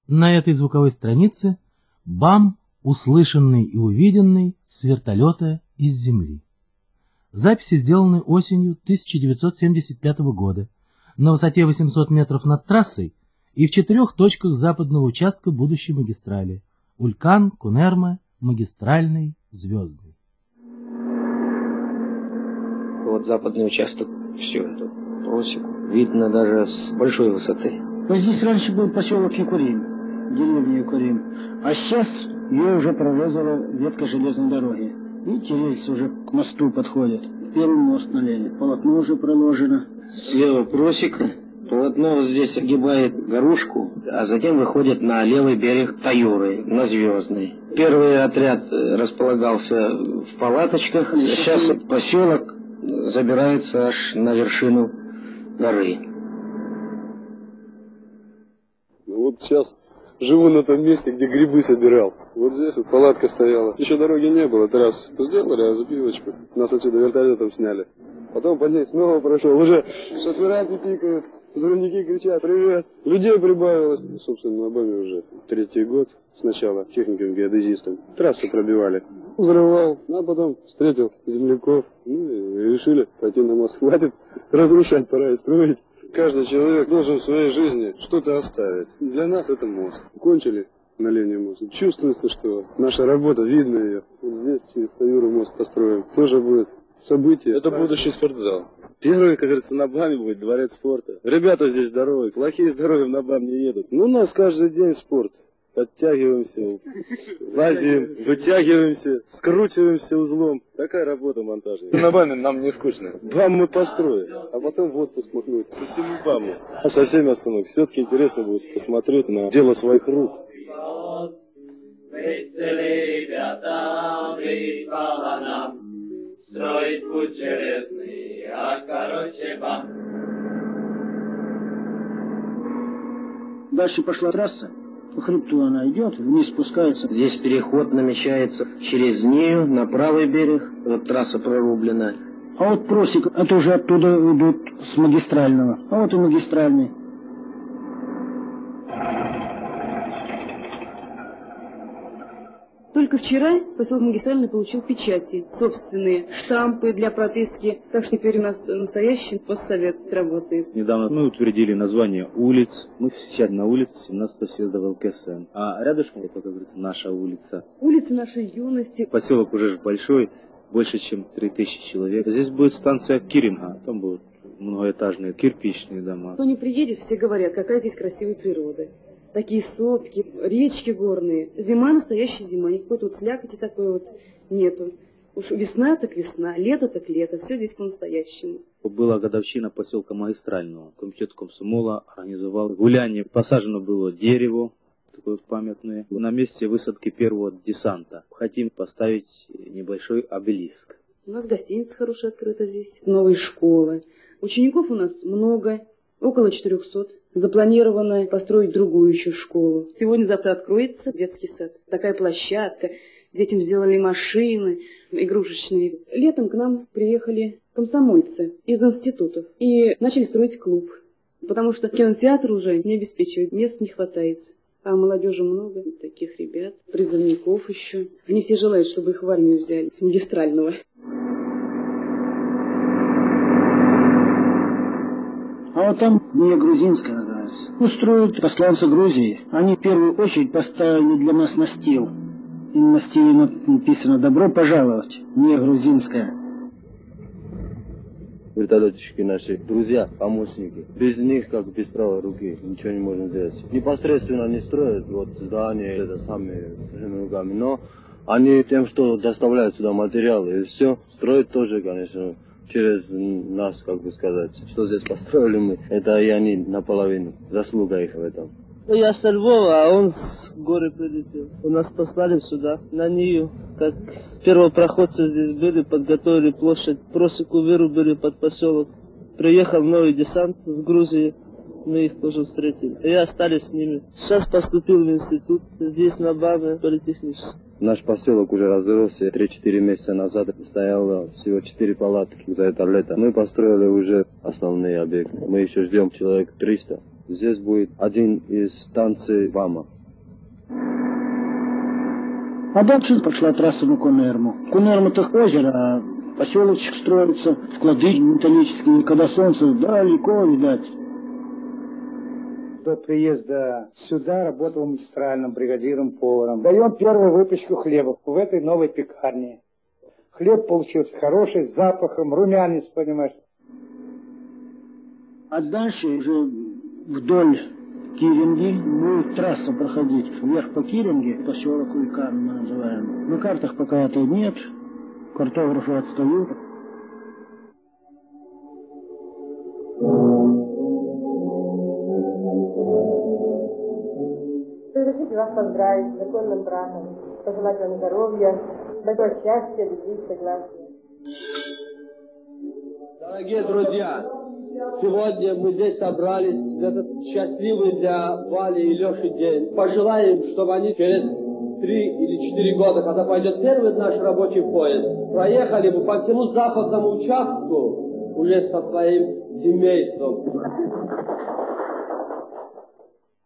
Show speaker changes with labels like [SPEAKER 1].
[SPEAKER 1] На этой звуковой странице БАМ, услышанный и увиденный с вертолета из земли. Записи сделаны осенью 1975 года на высоте 800 метров над трассой и в 4 точках западного участка будущей магистрали: Улькан, Кунерма, Магистральный, Звездный.
[SPEAKER 2] Вот западный участок, все это просеку. Видно даже с большой высоты.
[SPEAKER 3] Вот здесь раньше был поселок Якурим, деревня Якурим, а сейчас ее уже прорезала ветка железной дороги. Видите, рельсы уже к мосту подходят. Первый мост налили, полотно уже проложено.
[SPEAKER 2] Слева просека, полотно вот здесь огибает Горушку, а затем выходит на левый берег Таюры, на Звездный. Первый отряд располагался в палаточках, сейчас поселок забирается аж на вершину горы.
[SPEAKER 4] Вот сейчас живу на том месте, где грибы собирал. Вот здесь вот палатка стояла. Еще дороги не было, трасс сделали, развилочку. Нас отсюда вертолетом сняли. Потом по ней снова прошел. Уже шофера пикают, взрывники кричат: «Привет!» Людей прибавилось. Собственно, на БАМе уже 3-й год. Сначала техником-геодезистом. Трассу пробивали. Взрывал, а потом встретил земляков. Ну и решили пойти на мост. Хватит разрушать, пора и строить. Каждый человек должен в своей жизни что-то оставить. Для нас это мост. Кончили на линии моста. Чувствуется, что наша работа, видно ее. Вот здесь через Таюру мост построим. Тоже будет событие. Это будущий спортзал. Первый, как говорится, на БАМе будет дворец спорта. Ребята здесь здоровые, плохие здоровьем на БАМ не едут. Ну, у нас каждый день спорт. Подтягиваемся, лазим, вытягиваемся, скручиваемся узлом. Такая работа монтажная. На БАМе нам не скучно. БАМ мы построим, а потом в отпуск махнуть. По всему БАМу. Со всеми остановками. Все-таки интересно будет посмотреть на дело своих рук.
[SPEAKER 5] Строить путь железный, а короче БАМ.
[SPEAKER 3] Дальше пошла трасса. По хребту она идет, вниз спускается.
[SPEAKER 2] Здесь переход намечается через нее на правый берег. Вот трасса прорублена.
[SPEAKER 3] А вот просек, это уже оттуда идут с магистрального. А вот и магистральный.
[SPEAKER 6] Только вчера поселок Магистральный получил печати, собственные штампы для прописки, так что теперь у нас настоящий постсовет работает.
[SPEAKER 7] Недавно мы утвердили название улиц. Мы сейчас на улице 17-го съезда ВЛКСМ. А рядышком, это, как говорится, наша улица.
[SPEAKER 6] Улица нашей юности.
[SPEAKER 7] Поселок уже большой, больше, чем 3000 человек. Здесь будет станция Киринга, там будут многоэтажные кирпичные дома.
[SPEAKER 6] Кто не приедет, все говорят, какая здесь красивая природа. Такие сопки, речки горные. Зима настоящая зима, никакой тут слякоти такой вот нету. Уж весна так весна, лето так лето, все здесь по-настоящему.
[SPEAKER 7] Была годовщина поселка Магистрального. Комитет комсомола организовал гуляние. Посажено было дерево, такое памятное, на месте высадки первого десанта. Хотим поставить небольшой обелиск.
[SPEAKER 6] У нас гостиница хорошая открыта здесь, новые школы. Учеников у нас много, около 400. Запланировано построить другую еще школу. Сегодня-завтра откроется детский сад. Такая площадка. Детям сделали машины игрушечные. Летом к нам приехали комсомольцы из институтов и начали строить клуб. Потому что кинотеатр уже не обеспечивает, мест не хватает. А молодежи много, таких ребят, призывников еще. Они все желают, чтобы их в армию взяли с Магистрального.
[SPEAKER 3] А вот там Вия Грузинская называется. Устроят посланцы Грузии. Они в первую очередь поставили для нас настил. И на настиле написано: «Добро пожаловать, Вия Грузинская».
[SPEAKER 8] Вертолетчики наши, друзья, помощники. Без них, как без правой руки, ничего не можно сделать. Непосредственно не строят вот здание, это сами руками, но они тем, что доставляют сюда материалы и все, строят тоже, конечно, через нас, как бы сказать. Что здесь построили мы, это и они наполовину. Заслуга их в этом.
[SPEAKER 9] Я со Львова, а он с горы прилетел. У нас послали сюда, на нее. Как первопроходцы здесь были, подготовили площадь, просеку вырубили под поселок. Приехал новый десант с Грузии, мы их тоже встретили. И остались с ними. Сейчас поступил в институт, здесь на БАМе политехнический.
[SPEAKER 8] Наш поселок уже разросся. 3-4 месяца назад стояло всего 4 палатки за это лето. Мы построили уже основные объекты. Мы еще ждем человек 300. Здесь будет один из станций БАМа.
[SPEAKER 3] А дальше пошла трасса на Кунерму. Кунерма-то озеро, а поселочек строится, склады металлические, когда солнце далеко видать.
[SPEAKER 10] До приезда сюда работал магистральным бригадиром-поваром. Даем первую выпечку хлеба в этой новой пекарне. Хлеб получился хороший, с запахом, румянец, понимаешь.
[SPEAKER 3] А дальше уже вдоль Киринги будет трасса проходить вверх по Киринге, поселок Уйкан мы называем. На картах пока это нет, картографы отстают.
[SPEAKER 11] Разрешите вас поздравить с законным браком, пожелать вам здоровья, большого счастья, любви, согласия.
[SPEAKER 12] Дорогие друзья, сегодня мы здесь собрались в этот счастливый для Вали и Леши день. Пожелаем, чтобы они через 3 или 4 года, когда пойдет первый наш рабочий поезд, проехали бы по всему западному участку уже со своим семейством.